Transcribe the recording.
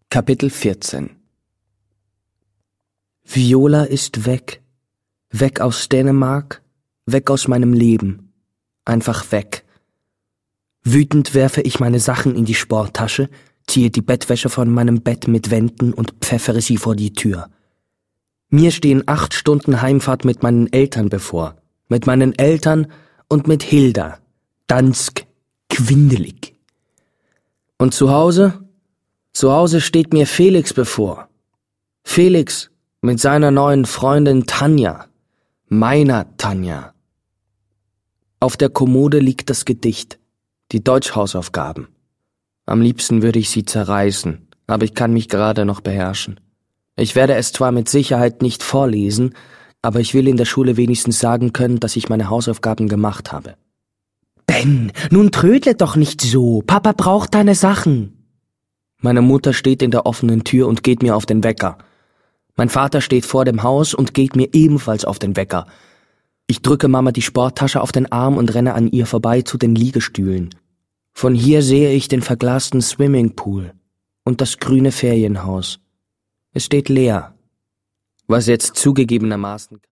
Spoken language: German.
Kapitel 14 Viola ist weg. Weg aus Dänemark, weg aus meinem Leben. Einfach weg. Wütend werfe ich meine Sachen in die Sporttasche, ziehe die Bettwäsche von meinem Bett mit Wänden und pfeffere sie vor die Tür. Mir stehen 8 Stunden Heimfahrt mit meinen Eltern bevor. Mit meinen Eltern und mit Hilda. Dansk, quindelig. Und zu Hause? Zu Hause steht mir Felix bevor. Felix mit seiner neuen Freundin Tanja. Meiner Tanja. Auf der Kommode liegt das Gedicht, die Deutschhausaufgaben. Am liebsten würde ich sie zerreißen, aber ich kann mich gerade noch beherrschen. Ich werde es zwar mit Sicherheit nicht vorlesen, aber ich will in der Schule wenigstens sagen können, dass ich meine Hausaufgaben gemacht habe. Ben, nun trödle doch nicht so. Papa braucht deine Sachen. Meine Mutter steht in der offenen Tür und geht mir auf den Wecker. Mein Vater steht vor dem Haus und geht mir ebenfalls auf den Wecker. Ich drücke Mama die Sporttasche auf den Arm und renne an ihr vorbei zu den Liegestühlen. Von hier sehe ich den verglasten Swimmingpool und das grüne Ferienhaus. Es steht leer, was jetzt zugegebenermaßen